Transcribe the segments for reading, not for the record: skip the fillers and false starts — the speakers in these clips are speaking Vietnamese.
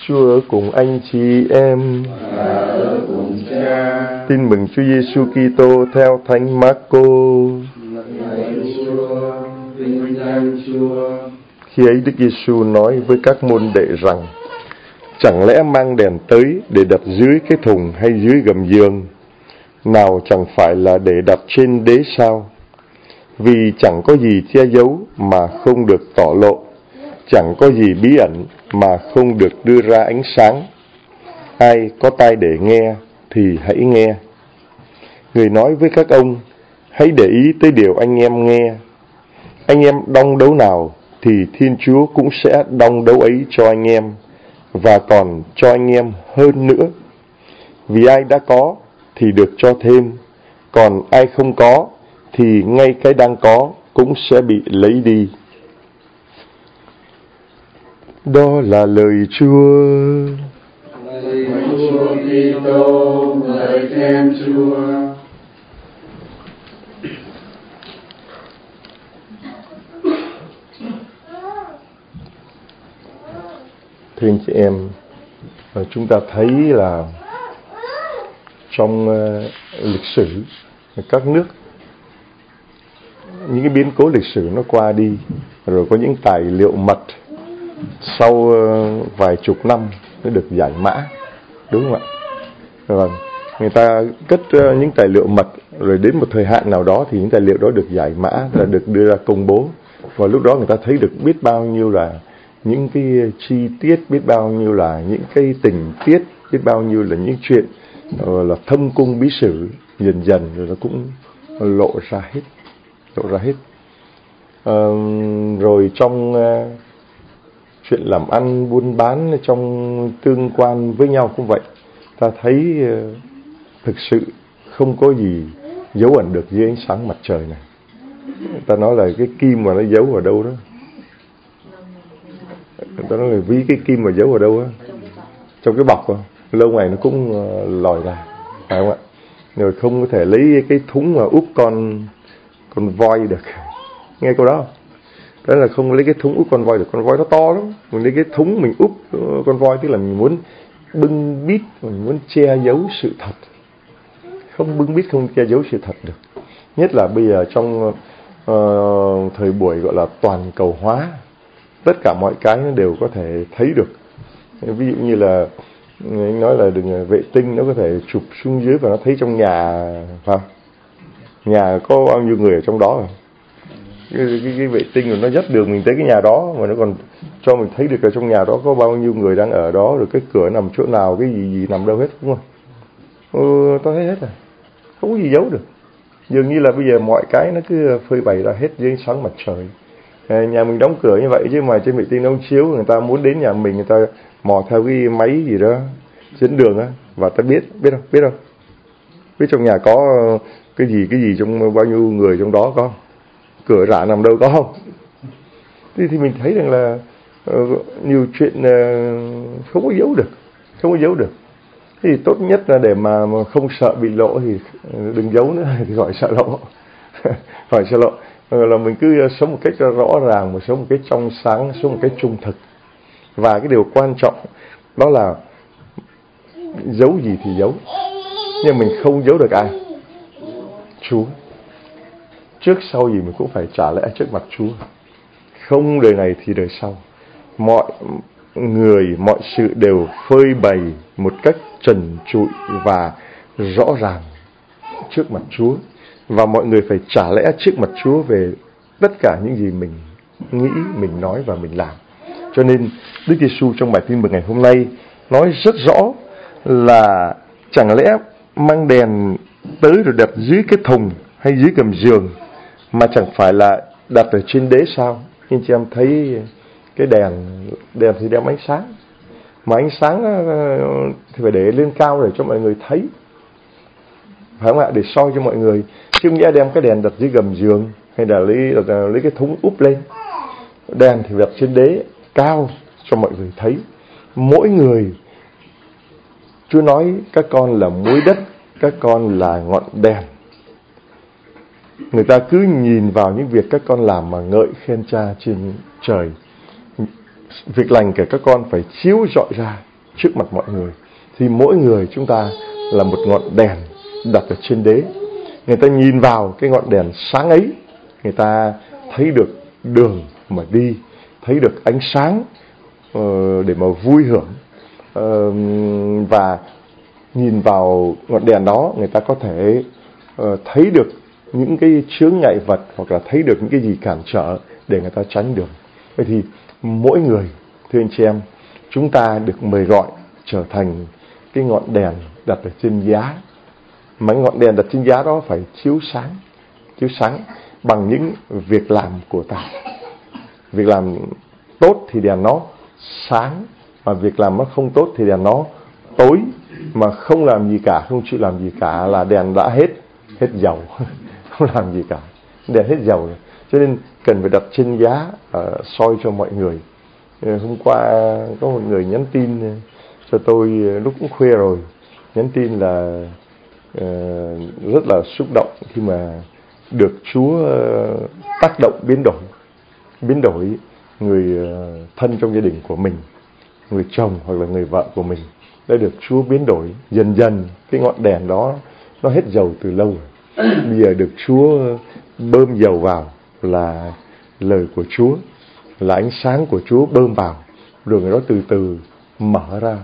Chúa ở cùng anh chị em và ở cùng Cha. Tin mừng Chúa Giêsu Kitô theo Thánh Marco. Lạy Chúa, vinh danh Chúa. Khi ấy Đức Giêsu nói với các môn đệ rằng: chẳng lẽ mang đèn tới để đặt dưới cái thùng hay dưới gầm giường? Nào chẳng phải là để đặt trên đế sao? Vì chẳng có gì che giấu mà không được tỏ lộ, chẳng có gì bí ẩn mà không được đưa ra ánh sáng. Ai có tai để nghe thì hãy nghe. Người nói với các ông: hãy để ý tới điều anh em nghe. Anh em đong đấu nào thì Thiên Chúa cũng sẽ đong đấu ấy cho anh em, và còn cho anh em hơn nữa. Vì ai đã có thì được cho thêm, còn ai không có thì ngay cái đang có cũng sẽ bị lấy đi. Đó là lời Chúa. Lạy Chúa Kitô, lạy khen Chúa. Thưa anh chị em, chúng ta thấy là trong lịch sử các nước, những cái biến cố lịch sử nó qua đi, rồi có những tài liệu mật sau vài chục năm nó được giải mã, đúng không ạ? Vâng, người ta cất những tài liệu mật, rồi đến một thời hạn nào đó thì những tài liệu đó được giải mã, là được đưa ra công bố. Và lúc đó người ta thấy được biết bao nhiêu là những cái chi tiết, biết bao nhiêu là những cái tình tiết, biết bao nhiêu là những chuyện là thâm cung bí sử, dần dần rồi nó cũng lộ ra hết. Rồi trong chuyện làm ăn, buôn bán, trong tương quan với nhau cũng vậy. Ta thấy thực sự không có gì giấu ẩn được dưới ánh sáng mặt trời này. Ta nói là cái kim mà nó giấu ở đâu đó. Ta nói là ví cái kim mà giấu ở đâu á? Trong cái bọc đó. Lâu ngày nó cũng lòi ra, phải không ạ? Rồi không có thể lấy cái thúng mà úp con voi được. Nghe câu đó không? Đó là không lấy cái thúng úp con voi được. Con voi nó to lắm. Mình lấy cái thúng mình úp con voi, tức là mình muốn bưng bít, mình muốn che giấu sự thật. Không bưng bít, không che giấu sự thật được. Nhất là bây giờ trong thời buổi gọi là toàn cầu hóa, tất cả mọi cái nó đều có thể thấy được. Ví dụ như là anh nói là đừng vệ tinh nó có thể chụp xuống dưới và nó thấy trong nhà, phải không? Nhà có bao nhiêu người ở trong đó rồi. Cái vệ tinh rồi nó dắt đường mình tới cái nhà đó, mà nó còn cho mình thấy được ở trong nhà đó có bao nhiêu người đang ở đó, rồi cái cửa nằm chỗ nào, cái gì nằm đâu hết, đúng không? Tôi thấy hết rồi, không có gì giấu được. Dường như là bây giờ mọi cái nó cứ phơi bày ra hết dưới ánh sáng mặt trời. Nhà mình đóng cửa như vậy chứ mà trên vệ tinh nó chiếu, người ta muốn đến nhà mình, người ta mò theo cái máy gì đó dẫn đường á, và ta biết không? Biết trong nhà có cái gì trong bao nhiêu người trong đó có, cửa rã nằm đâu có không? Thì mình thấy rằng là nhiều chuyện không có giấu được. Thì tốt nhất là để mà không sợ bị lộ thì đừng giấu nữa, thì gọi sợ lộ. Gọi sợ lộ là mình cứ sống một cách rõ ràng, mà sống một cách trong sáng, sống một cách trung thực. Và cái điều quan trọng đó là giấu gì thì giấu, nhưng mình không giấu được ai? Chúa. Trước sau gì mình cũng phải trả lẽ trước mặt Chúa. Không đời này thì đời sau. Mọi người, mọi sự đều phơi bày một cách trần trụi và rõ ràng trước mặt Chúa. Và mọi người phải trả lẽ trước mặt Chúa về tất cả những gì mình nghĩ, mình nói và mình làm. Cho nên Đức Giêsu trong bài tin mừng ngày hôm nay nói rất rõ là chẳng lẽ mang đèn tới rồi đặt dưới cái thùng hay dưới gầm giường, mà chẳng phải là đặt ở trên đế sao? Anh chị em thấy cái đèn thì đem ánh sáng, mà ánh sáng thì phải để lên cao để cho mọi người thấy, phải không ạ? Để soi cho mọi người, chứ không nhẽ đem cái đèn đặt dưới gầm giường hay là lấy cái thúng úp lên. Đèn thì đặt trên đế cao cho mọi người thấy. Mỗi người, Chúa nói các con là muối đất, các con là ngọn đèn. Người ta cứ nhìn vào những việc các con làm mà ngợi khen Cha trên trời. Việc lành của các con phải chiếu rọi ra trước mặt mọi người. Thì mỗi người chúng ta là một ngọn đèn đặt ở trên đế. Người ta nhìn vào cái ngọn đèn sáng ấy, người ta thấy được đường mà đi, thấy được ánh sáng để mà vui hưởng. Và nhìn vào ngọn đèn đó, người ta có thể thấy được những cái chướng ngại vật, hoặc là thấy được những cái gì cản trở để người ta tránh đường. Vậy thì mỗi người, thưa anh chị em, chúng ta được mời gọi trở thành cái ngọn đèn đặt ở trên giá. Mà ngọn đèn đặt trên giá đó phải chiếu sáng bằng những việc làm của ta. Việc làm tốt thì đèn nó sáng, mà việc làm nó không tốt thì đèn nó tối. Mà không làm gì cả, không chịu làm gì cả là đèn đã hết dầu. Không làm gì cả, đèn hết dầu rồi. Cho nên cần phải đặt trên giá soi cho mọi người. Hôm qua có một người nhắn tin cho tôi lúc cũng khuya rồi, nhắn tin là rất là xúc động khi mà được Chúa tác động biến đổi người thân trong gia đình của mình, người chồng hoặc là người vợ của mình đã được Chúa biến đổi. Dần dần cái ngọn đèn đó nó hết dầu từ lâu rồi. Bây giờ được Chúa bơm dầu vào là lời của Chúa, là ánh sáng của Chúa bơm vào, rồi người đó từ từ mở ra.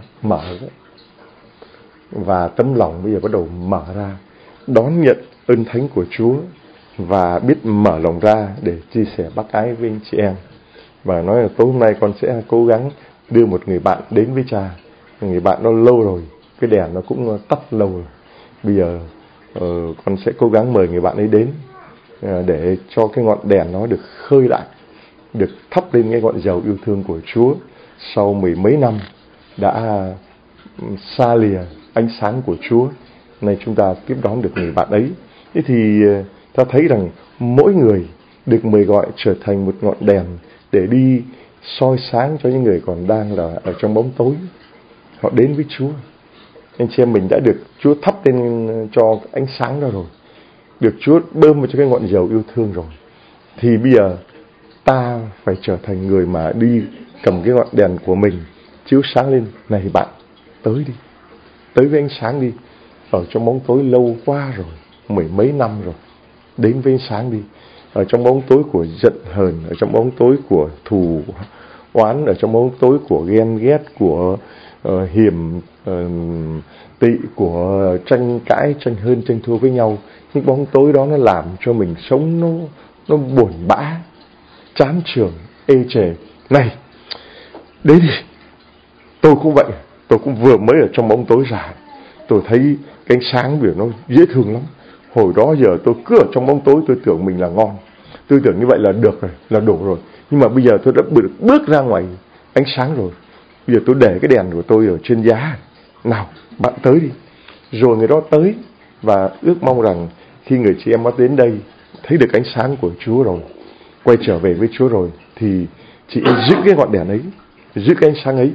Và tấm lòng bây giờ bắt đầu mở ra, đón nhận ơn thánh của Chúa và biết mở lòng ra để chia sẻ bác ái với anh chị em. Và nói là tối hôm nay con sẽ cố gắng đưa một người bạn đến với cha. Người bạn nó lâu rồi, cái đèn nó cũng tắt lâu rồi. Bây giờ con sẽ cố gắng mời người bạn ấy đến để cho cái ngọn đèn nó được khơi lại, được thắp lên cái ngọn dầu yêu thương của Chúa. Sau 10 mấy năm đã xa lìa ánh sáng của Chúa, nay chúng ta tiếp đón được người bạn ấy. Thế thì ta thấy rằng mỗi người được mời gọi trở thành một ngọn đèn để đi soi sáng cho những người còn đang là ở trong bóng tối. Họ đến với Chúa. Anh chị em mình đã được Chúa thắp lên cho ánh sáng đó rồi, được Chúa bơm vào cho cái ngọn dầu yêu thương rồi. Thì bây giờ ta phải trở thành người mà đi cầm cái ngọn đèn của mình chiếu sáng lên. Này bạn, tới đi, tới với ánh sáng đi. Ở trong bóng tối lâu quá rồi, 10 mấy năm rồi, đến với ánh sáng đi. Ở trong bóng tối của giận hờn, ở trong bóng tối của thù oán, ở trong bóng tối của ghen ghét, của hiềm tị, của tranh cãi, tranh hơn, tranh thua với nhau. Những bóng tối đó nó làm cho mình sống nó buồn bã, chán chường, ê chề. Này, đến đi. Tôi cũng vậy, tôi cũng vừa mới ở trong bóng tối ra, tôi thấy cái ánh sáng biểu nó dễ thương lắm. Hồi đó giờ tôi cứ ở trong bóng tối, tôi tưởng mình là ngon, tôi tưởng như vậy là được rồi, là đủ rồi. Nhưng mà bây giờ tôi đã bước ra ngoài ánh sáng rồi. Bây giờ tôi để cái đèn của tôi ở trên giá. Nào, bạn tới đi. Rồi người đó tới, và ước mong rằng khi người chị em nó đến đây thấy được ánh sáng của Chúa rồi, quay trở về với Chúa rồi, thì chị em giữ cái ngọn đèn ấy, giữ cái ánh sáng ấy,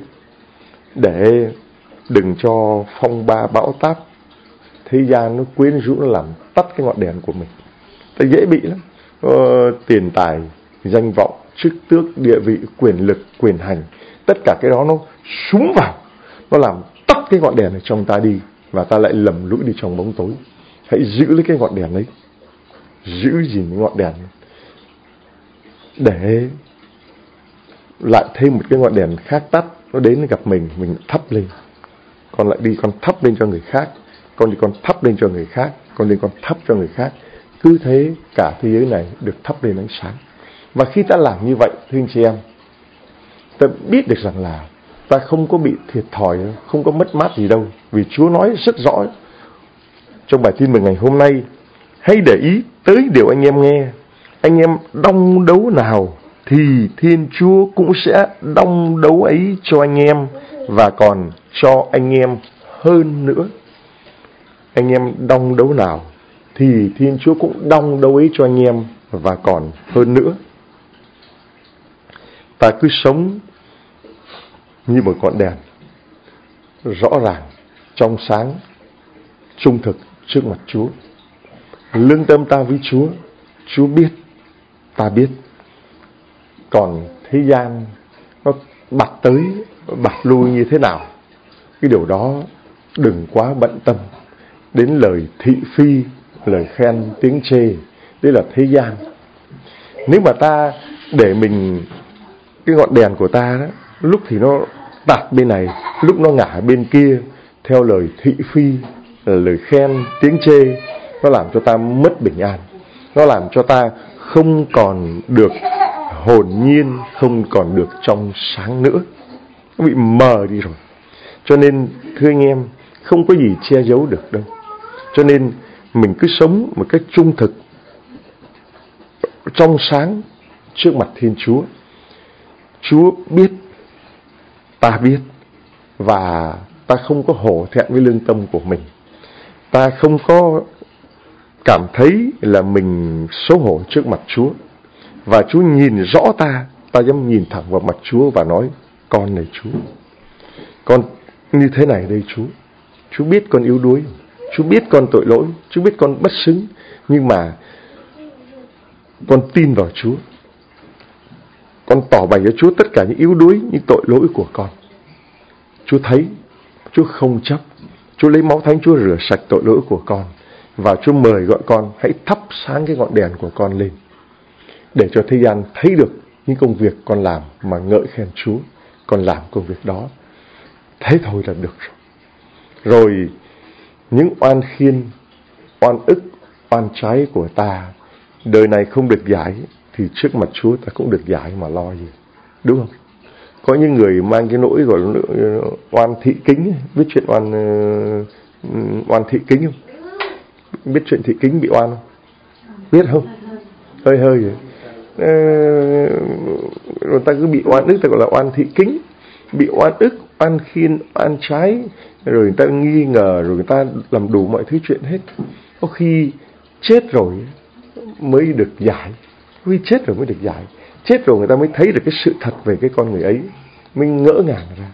để đừng cho phong ba bão táp thế gian nó quyến rũ, nó làm tắt cái ngọn đèn của mình. Ta dễ bị lắm. Tiền tài, danh vọng, chức tước, địa vị, quyền lực, quyền hành, tất cả cái đó nó súng vào, nó làm tắt cái ngọn đèn ở trong ta đi, và ta lại lầm lũi đi trong bóng tối. Hãy giữ lấy cái ngọn đèn ấy, giữ gìn cái ngọn đèn, để lại thêm một cái ngọn đèn khác tắt, nó đến gặp mình thắp lên. Con lại đi, con thắp lên cho người khác, con đi, con thắp lên cho người khác, con đi, con thắp cho người khác. Cứ thế cả thế giới này được thắp lên ánh sáng. Và khi ta làm như vậy, thưa anh chị em, ta biết được rằng là ta không có bị thiệt thòi, không có mất mát gì đâu. Vì Chúa nói rất rõ trong bài tin mừng ngày hôm nay: hãy để ý tới điều anh em nghe. Anh em đong đấu nào thì Thiên Chúa cũng sẽ đong đấu ấy cho anh em, và còn cho anh em hơn nữa. Anh em đong đấu nào thì Thiên Chúa cũng đong đấu ấy cho anh em, và còn hơn nữa. Ta cứ sống như một ngọn đèn rõ ràng, trong sáng, trung thực trước mặt Chúa. Lương tâm ta với Chúa, Chúa biết, ta biết. Còn thế gian nó bặt tới bặt lui như thế nào cái điều đó đừng quá bận tâm đến lời thị phi, lời khen, tiếng chê. Đấy là thế gian. Nếu mà ta để mình, cái ngọn đèn của ta đó, lúc thì nó tạt bên này, lúc nó ngả bên kia, theo lời thị phi, lời khen, tiếng chê, nó làm cho ta mất bình an. Nó làm cho ta không còn được hồn nhiên, không còn được trong sáng nữa. Nó bị mờ đi rồi. Cho nên thưa anh em, không có gì che giấu được đâu. Cho nên mình cứ sống một cách trung thực, trong sáng trước mặt Thiên Chúa. Chúa biết, ta biết, và ta không có hổ thẹn với lương tâm của mình. Ta không có cảm thấy là mình xấu hổ trước mặt Chúa. Và Chúa nhìn rõ ta, ta dám nhìn thẳng vào mặt Chúa và nói: con này Chúa, con như thế này đây Chúa. Chúa biết con yếu đuối, Chúa biết con tội lỗi, Chúa biết con bất xứng, nhưng mà con tin vào Chúa. Con tỏ bày cho Chúa tất cả những yếu đuối, những tội lỗi của con. Chúa thấy, Chúa không chấp. Chúa lấy máu thánh Chúa rửa sạch tội lỗi của con. Và Chúa mời gọi con hãy thắp sáng cái ngọn đèn của con lên, để cho thế gian thấy được những công việc con làm mà ngợi khen Chúa. Con làm công việc đó, thế thôi là được rồi. Rồi những oan khiên, oan ức, oan trái của ta đời này không được giải, thì trước mặt Chúa ta cũng được giải mà lo gì, đúng không? Có những người mang cái nỗi gọi là oan thị kính. Biết chuyện oan thị kính không? Biết chuyện thị kính bị oan không? Biết không? Hơi vậy. Người ta cứ bị oan ức, ta gọi là oan thị kính. Bị oan ức, oan khiên, oan trái, rồi người ta nghi ngờ, rồi người ta làm đủ mọi thứ chuyện hết. Có khi chết rồi mới được giải. Có khi chết rồi mới được giải. Chết rồi người ta mới thấy được cái sự thật về cái con người ấy, mình ngỡ ngàng ra.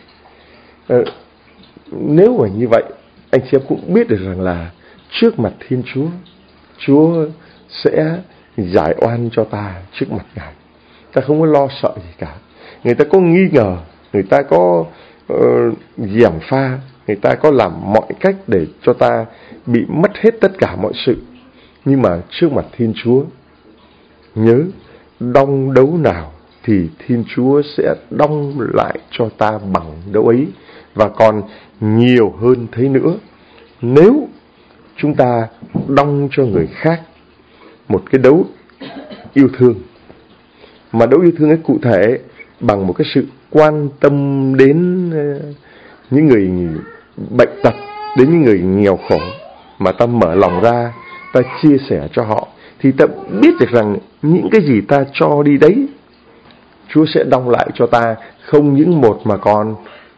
Nếu mà như vậy, anh chị em cũng biết được rằng là trước mặt Thiên Chúa, Chúa sẽ giải oan cho ta trước mặt Ngài. Ta không có lo sợ gì cả. Người ta có nghi ngờ, người ta có gièm pha, người ta có làm mọi cách để cho ta bị mất hết tất cả mọi sự. Nhưng mà trước mặt Thiên Chúa, nhớ, đong đấu nào thì Thiên Chúa sẽ đong lại cho ta bằng đấu ấy, và còn nhiều hơn thế nữa. Nếu chúng ta đong cho người khác một cái đấu yêu thương, mà đấu yêu thương ấy cụ thể bằng một cái sự quan tâm đến những người bệnh tật, đến những người nghèo khổ, mà ta mở lòng ra, ta chia sẻ cho họ, thì ta biết được rằng những cái gì ta cho đi đấy, Chúa sẽ đong lại cho ta không những một mà còn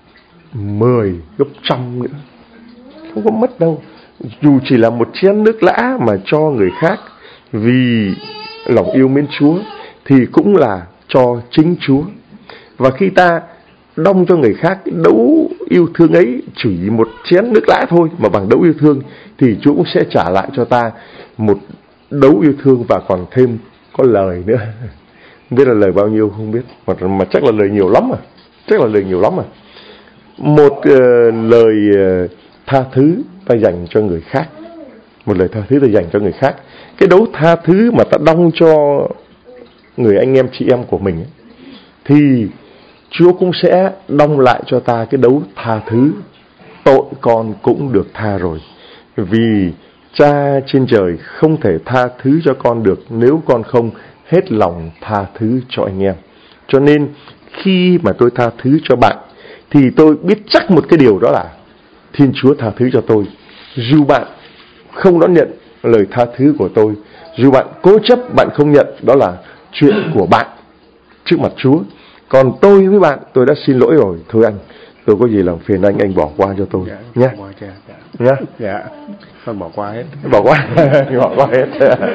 10 gấp trăm nữa. Không có mất đâu. Dù chỉ là một chén nước lã mà cho người khác vì lòng yêu mến Chúa, thì cũng là cho chính Chúa. Và khi ta đong cho người khác cái đấu yêu thương ấy, chỉ một chén nước lã thôi mà bằng đấu yêu thương, thì Chúa cũng sẽ trả lại cho ta một đấu yêu thương, và còn thêm có lời nữa. Không biết là lời bao nhiêu không biết, mà chắc là lời nhiều lắm à. Chắc là lời nhiều lắm à. Một lời tha thứ ta dành cho người khác. Một lời tha thứ ta dành cho người khác. Cái đấu tha thứ mà ta đong cho người anh em chị em của mình ấy, thì Chúa cũng sẽ đong lại cho ta cái đấu tha thứ. Tội con cũng được tha rồi, vì Cha trên trời không thể tha thứ cho con được nếu con không hết lòng tha thứ cho anh em. Cho nên khi mà tôi tha thứ cho bạn, thì tôi biết chắc một cái điều, đó là Thiên Chúa tha thứ cho tôi. Dù bạn không đón nhận lời tha thứ của tôi, dù bạn cố chấp bạn không nhận, đó là chuyện của bạn trước mặt Chúa. Còn tôi với bạn, tôi đã xin lỗi rồi. Thôi anh, tôi có gì làm phiền anh bỏ qua cho tôi nhé. Nhé. Dạ, con bỏ qua hết. Bỏ qua. Bỏ qua hết.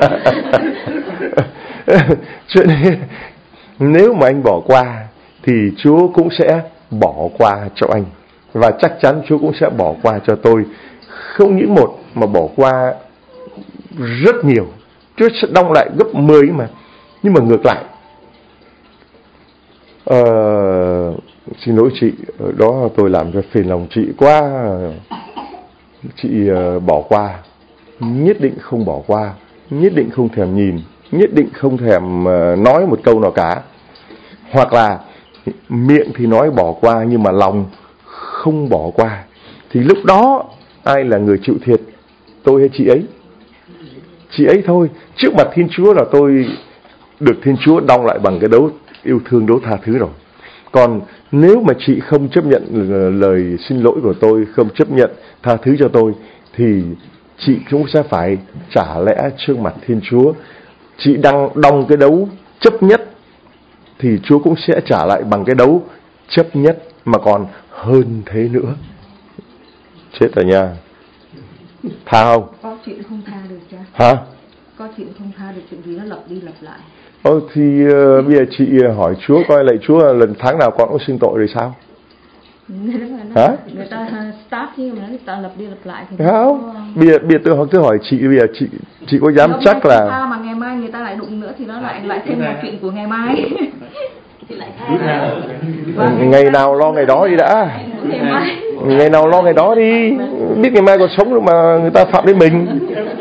Cho nên nếu mà anh bỏ qua thì Chúa cũng sẽ bỏ qua cho anh, và chắc chắn Chúa cũng sẽ bỏ qua cho tôi. Không những một mà bỏ qua rất nhiều. Chúa sẽ đong lại gấp 10 mà. Nhưng mà ngược lại, Xin lỗi chị, ở đó tôi làm cho phiền lòng chị quá. Chị bỏ qua. Nhất định không bỏ qua, nhất định không thèm nhìn, nhất định không thèm nói một câu nào cả. Hoặc là miệng thì nói bỏ qua nhưng mà lòng không bỏ qua, thì lúc đó ai là người chịu thiệt? Tôi hay chị ấy? Chị ấy thôi. Trước mặt Thiên Chúa là tôi được Thiên Chúa đong lại bằng cái đấu yêu thương, đấu tha thứ rồi. Còn nếu mà chị không chấp nhận lời xin lỗi của tôi, không chấp nhận tha thứ cho tôi, thì chị cũng sẽ phải trả lẽ trước mặt Thiên Chúa. Chị đang đong cái đấu chấp nhất, thì Chúa cũng sẽ trả lại bằng cái đấu chấp nhất, mà còn hơn thế nữa. Chết rồi nha. Tha không? Có chuyện không tha được chứ? Hả? Có chuyện không tha được, chuyện gì nó lặp đi lặp lại. Thì bây giờ chị hỏi Chúa coi, lạy Chúa, lần tháng nào con cũng xin tội rồi sao? Hả? Người ta start nhưng mà người ta lặp đi lặp lại thì không. Bây giờ tôi cứ hỏi chị, bây giờ chị có dám chắc là mà ngày mai người ta lại đụng nữa thì nó lại thêm một chuyện của ngày mai. Thì lại ngày nào lo ngày đó đi đã. Ngày nào lo ngày đó đi. Biết ngày mai còn sống được mà người ta phạm đến mình.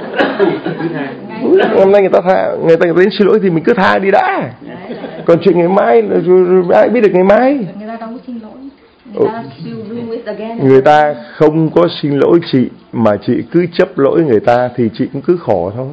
Hôm nay người ta đến xin lỗi thì mình cứ tha đi đã. Còn chuyện ngày mai ai biết được ngày mai. Người ta đâu có xin lỗi. Người ta không có xin lỗi chị, mà chị cứ chấp lỗi người ta thì chị cũng cứ khổ thôi.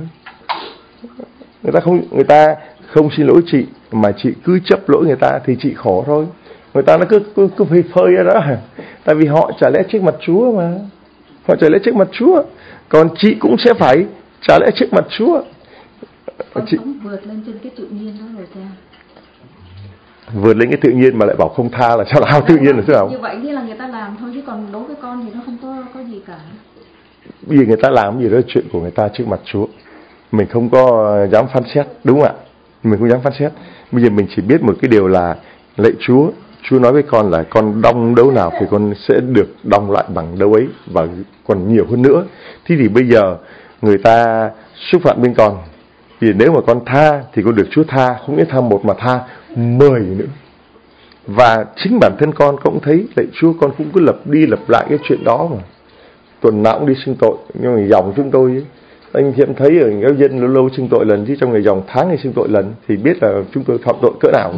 Người ta không xin lỗi chị mà chị cứ chấp lỗi người ta thì chị khổ thôi. Người ta nó cứ phơi ra đó. Tại vì họ trả lẽ trước mặt Chúa mà. Họ trả lẽ trước mặt Chúa. Còn chị cũng sẽ phải trả lẽ trước mặt Chúa. Con sống vượt lên trên cái tự nhiên đó rồi cha. Vượt lên cái tự nhiên mà lại bảo không tha là sao nào? Tự nhiên là sao nào? Như vậy thì là người ta làm thôi, chứ còn đối với con thì nó không có gì cả. Bây giờ người ta làm gì đó chuyện của người ta trước mặt Chúa. Mình không có dám phán xét, đúng không ạ? Mình không dám phán xét. Bây giờ mình chỉ biết một cái điều là lạy Chúa, Chúa nói với con là con đong đấu nào thì con sẽ được đong lại bằng đấu ấy, và còn nhiều hơn nữa. Thế thì bây giờ người ta xúc phạm bên con, vì nếu mà con tha thì con được Chúa tha, không nghĩa tha một mà tha 10 nữa. Và chính bản thân con cũng thấy lạy Chúa, con cũng cứ lặp đi lặp lại cái chuyện đó mà. Tuần nào cũng đi xưng tội. Nhưng mà dòng chúng tôi ấy, anh chị em thấy ở giáo dân lâu lâu xưng tội lần, chứ trong ngày dòng tháng ngày xưng tội lần thì biết là chúng tôi phạm tội cỡ nào.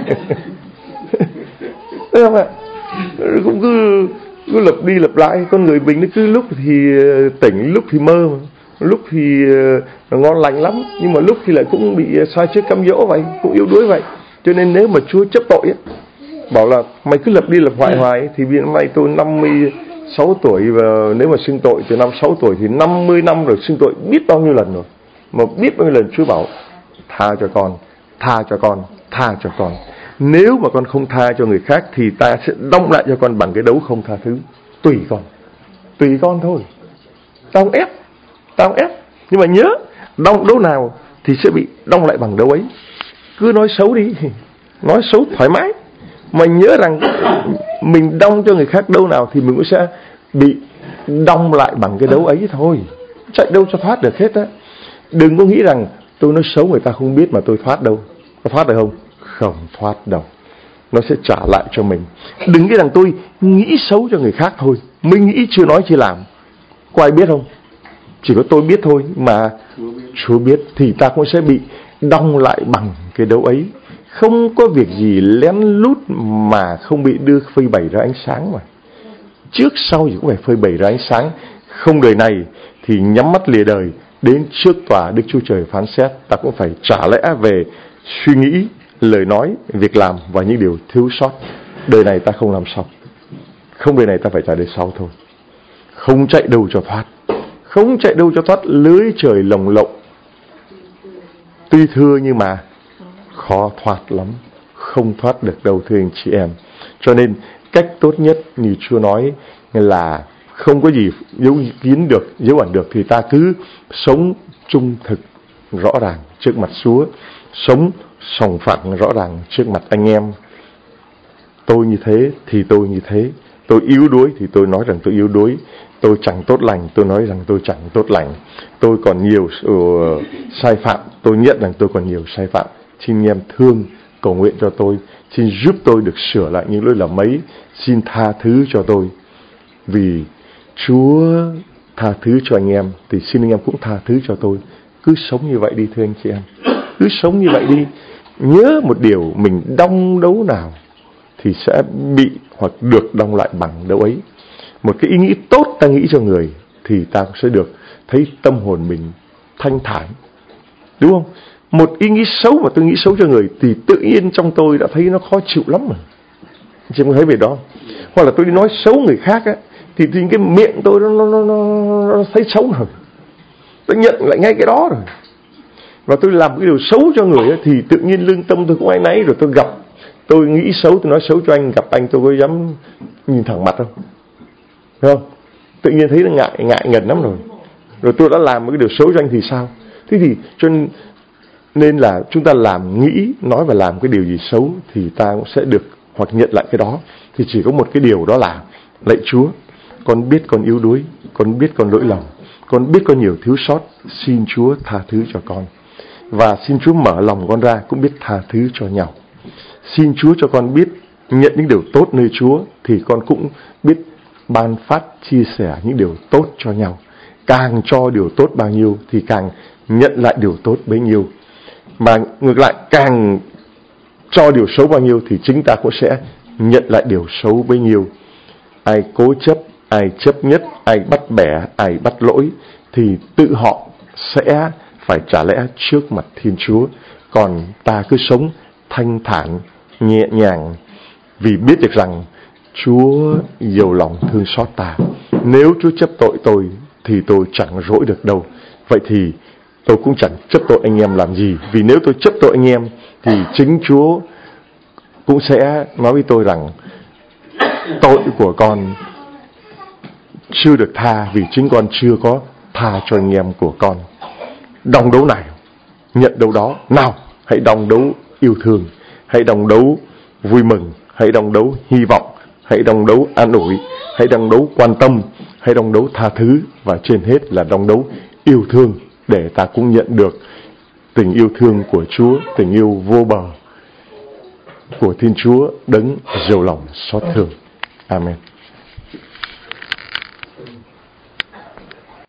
Thấy không ạ? Cũng cứ lặp đi lặp lại. Con người mình nó cứ lúc thì tỉnh, lúc thì mơ, lúc thì ngon lành lắm, nhưng mà lúc thì lại cũng bị sai trước cám dỗ vậy, cũng yếu đuối vậy. Cho nên nếu mà Chúa chấp tội ấy, bảo là mày cứ lặp đi lặp hoài thì vì hôm nay tôi 56 tuổi, và nếu mà xưng tội từ năm 6 tuổi thì 50 năm rồi, xưng tội biết bao nhiêu lần rồi. Mà biết bao nhiêu lần Chúa bảo tha cho con, tha cho con, tha cho con. Nếu mà con không tha cho người khác thì ta sẽ đong lại cho con bằng cái đấu không tha thứ. Tùy con thôi. Tao không ép. Nhưng mà nhớ, đong đấu nào thì sẽ bị đong lại bằng đấu ấy. Cứ nói xấu đi, nói xấu thoải mái, mà nhớ rằng mình đong cho người khác đấu nào thì mình cũng sẽ bị đong lại bằng cái đấu ấy thôi. Chạy đâu cho thoát được hết á. Đừng có nghĩ rằng tôi nói xấu người ta không biết mà tôi thoát đâu. Có thoát được không? Không thoát đâu. Nó sẽ trả lại cho mình. Đừng nghĩ rằng tôi nghĩ xấu cho người khác thôi, mình nghĩ chưa nói chưa làm. Có ai biết không? Chỉ có tôi biết thôi. Mà Chúa biết thì ta cũng sẽ bị đong lại bằng cái đấu ấy. Không có việc gì lén lút mà không bị đưa phơi bày ra ánh sáng mà. Trước sau thì cũng phải phơi bày ra ánh sáng. Không đời này thì nhắm mắt lìa đời, đến trước tòa Đức Chúa Trời phán xét. Ta cũng phải trả lẽ về suy nghĩ, lời nói, việc làm và những điều thiếu sót. Đời này ta không làm xong, không đời này ta phải trả đời sau thôi. Không chạy đâu cho thoát. Không chạy đâu cho thoát. Lưới trời lồng lộng tuy thưa nhưng mà khó thoát lắm. Không thoát được đâu thưa anh chị em. Cho nên cách tốt nhất như Chúa nói là không có gì giấu kín được, giấu ẩn được, thì ta cứ sống trung thực rõ ràng trước mặt Chúa, sống sòng phẳng rõ ràng trước mặt anh em. Tôi như thế thì tôi như thế. Tôi yếu đuối thì tôi nói rằng tôi yếu đuối. Tôi chẳng tốt lành, tôi nói rằng tôi chẳng tốt lành. Tôi còn nhiều sai phạm, tôi nhận rằng tôi còn nhiều sai phạm. Xin anh em thương cầu nguyện cho tôi, xin giúp tôi được sửa lại những lỗi lầm ấy, xin tha thứ cho tôi. Vì Chúa tha thứ cho anh em thì xin anh em cũng tha thứ cho tôi. Cứ sống như vậy đi thưa anh chị em, cứ sống như vậy đi. Nhớ một điều, mình đong đấu nào thì sẽ bị hoặc được đong lại bằng đấu ấy. Một cái ý nghĩ tốt ta nghĩ cho người thì ta sẽ được thấy tâm hồn mình thanh thản, đúng không? Một ý nghĩ xấu mà tôi nghĩ xấu cho người thì tự nhiên trong tôi đã thấy nó khó chịu lắm rồi. Chị có thấy về đó? Hoặc là tôi đi nói xấu người khác á, thì cái miệng tôi nó thấy xấu rồi, tôi nhận lại ngay cái đó rồi. Và tôi làm cái điều xấu cho người á, thì tự nhiên lương tâm tôi cũng áy náy. Rồi tôi gặp, tôi nghĩ xấu, tôi nói xấu cho anh, gặp anh tôi có dám nhìn thẳng mặt không? Đúng không? Tự nhiên thấy nó ngại ngần lắm rồi. Rồi tôi đã làm một cái điều xấu cho anh thì sao? Thế thì cho nên là chúng ta làm, nghĩ, nói và làm cái điều gì xấu thì ta cũng sẽ được hoặc nhận lại cái đó. Thì chỉ có một cái điều đó là: lạy Chúa, con biết con yếu đuối, con biết con lỗi lầm, con biết con nhiều thiếu sót, xin Chúa tha thứ cho con. Và xin Chúa mở lòng con ra cũng biết tha thứ cho nhau. Xin Chúa cho con biết nhận những điều tốt nơi Chúa, thì con cũng biết ban phát chia sẻ những điều tốt cho nhau. Càng cho điều tốt bao nhiêu thì càng nhận lại điều tốt bấy nhiêu. Mà ngược lại, càng cho điều xấu bao nhiêu thì chính ta cũng sẽ nhận lại điều xấu bấy nhiêu. Ai cố chấp, ai chấp nhất, ai bắt bẻ, ai bắt lỗi thì tự họ sẽ phải trả lẽ trước mặt Thiên Chúa. Còn ta cứ sống thanh thản, nhẹ nhàng, vì biết được rằng Chúa giàu lòng thương xót ta. Nếu Chúa chấp tội tôi thì tôi chẳng rỗi được đâu. Vậy thì tôi cũng chẳng chấp tội anh em làm gì. Vì nếu tôi chấp tội anh em thì chính Chúa cũng sẽ nói với tôi rằng tội của con chưa được tha, vì chính con chưa có tha cho anh em của con. Đồng đấu này, nhận đấu đó. Nào, hãy đồng đấu yêu thương, hãy đồng đấu vui mừng, hãy đồng đấu hy vọng, hãy đồng đấu an ủi, hãy đồng đấu quan tâm, hãy đồng đấu tha thứ, và trên hết là đồng đấu yêu thương, để ta cũng nhận được tình yêu thương của Chúa, tình yêu vô bờ của Thiên Chúa đấng giàu lòng xót thương. Amen.